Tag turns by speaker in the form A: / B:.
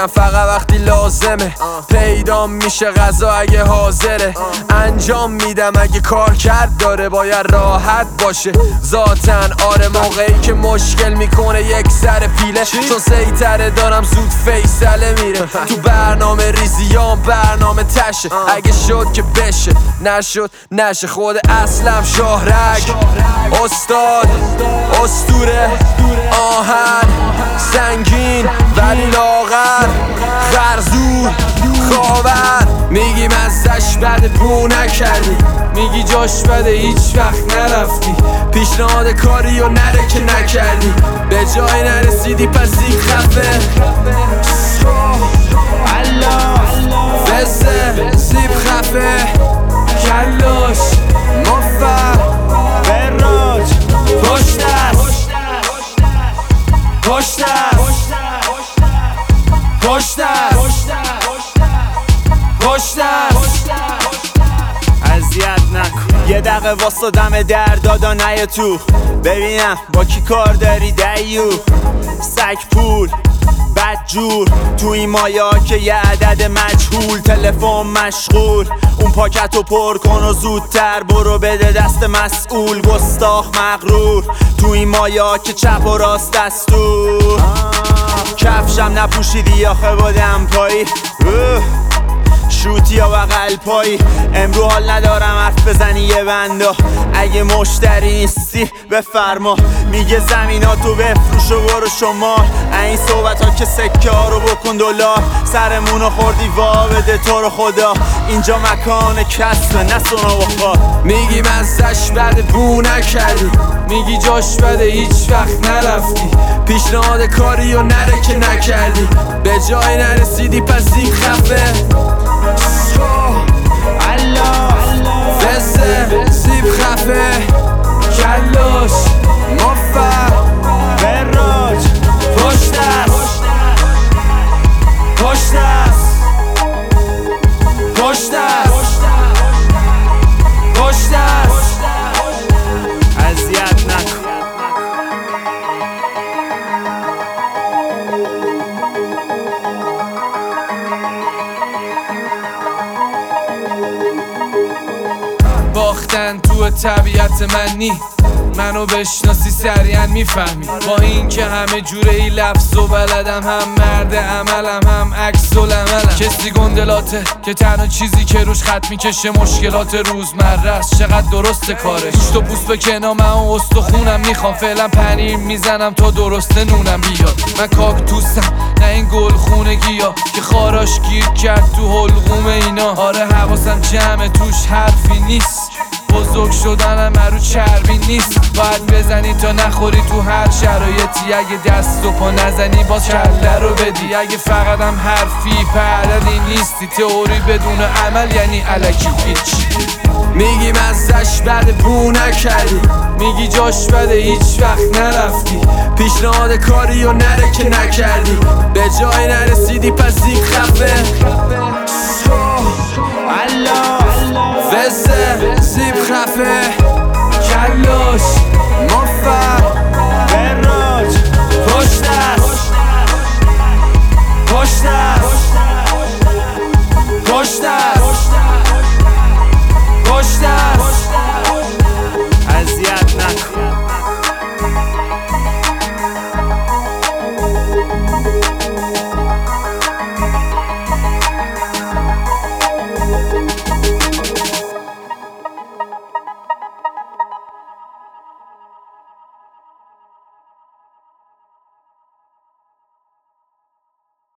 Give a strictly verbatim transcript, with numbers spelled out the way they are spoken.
A: میرم فقط وقتی لازمه، پیدا میشه غذا اگه حاضره، انجام میدم اگه کار کرد داره، باید راحت باشه ذاتن. آره موقعی که مشکل میکنه یک سر پیله، چون سیطره دارم زود فیصله میره. تو برنامه ریزیام برنامه تشه، اگه شد که بشه، نشد نشه. خود اصلم شاهرگ، استاد اسطوره، آهن سنگین ولی لاغر، خرزور خاور. میگی مزش بده بو نکردی، میگی جاش بده هیچ وقت نرفتی، پیشنهاد کاری و نره که نکردی، به جای نرسیدی پس این خفه. فزه سیب خفه، کلاش مفر براج، پشت است پشت است پشت است پشت است.
B: اذیت نکن یه دقیقه واسه دم در دادا نیا تو، ببینم با کی کار داری دیو. سگ پول بدجور تو این مایا که یه عدد مجهول، تلفن مشغول، اون پاکتو پر کن و زودتر برو بده دست مسئول. گستاخ مغرور تو این مایا که چپ و راست دستور، کفشم نپوشیدی آخه بادم پایی، شوتی یا بغل پایی. امرو حال ندارم حرف بزنی یه بندا، اگه مشتری نیستی بفرما. میگه زمیناتو بفروش و برو شمال، این صحبت ها که سکه ها رو بکن دلار. سرمونو خوردی وا بده تو رو خدا، اینجا مکان کسبه نه سونا و خواه.
A: میگی مزش بده بو نکردی، میگی جاش بده هیچ وقت نرفتی، پیشنهاد کاری و نره که نکردی، به جای نرسیدی پس این خفه. فزه سیب خفه، کلاش مفر براج، پشت است پشت است پشت است پشت است.
B: اذیت نکن
A: باختن تو طبیعت من نی، منو بشناسی سریعا میفهمی. با این که همه جوره ای لفظ و بلدم، هم مرد عملم هم عکس العملم. کسی گندلاته که تنها چیزی که روش خط میکشه مشکلات روزمره است. چقدر درسته کارش، تو بوس به کنام و استخونم میخوام، فعلا پنیر میزنم تا درسته نونم بیاد. من کاکتوسم نه این گل خونگی ها که خاراش گیر کرد تو حلقوم اینا. آره حواسم جمعه توش حرفی نیست، بزرگ شدنم رو چربی نیست. باید بزنی تا نخوری تو هر شرایطی، اگه دست و پا نزنی باز کله رو بدی. اگه فقط هم حرفی پردنی نیستی، تئوری بدون عمل یعنی الکی هیچ. میگی مزش بده بو نکردی، میگی جاش بده هیچ وقت نرفتی، پیشنهاد کاری و نره که نکردی، به جای نرسیدی پس این خفه.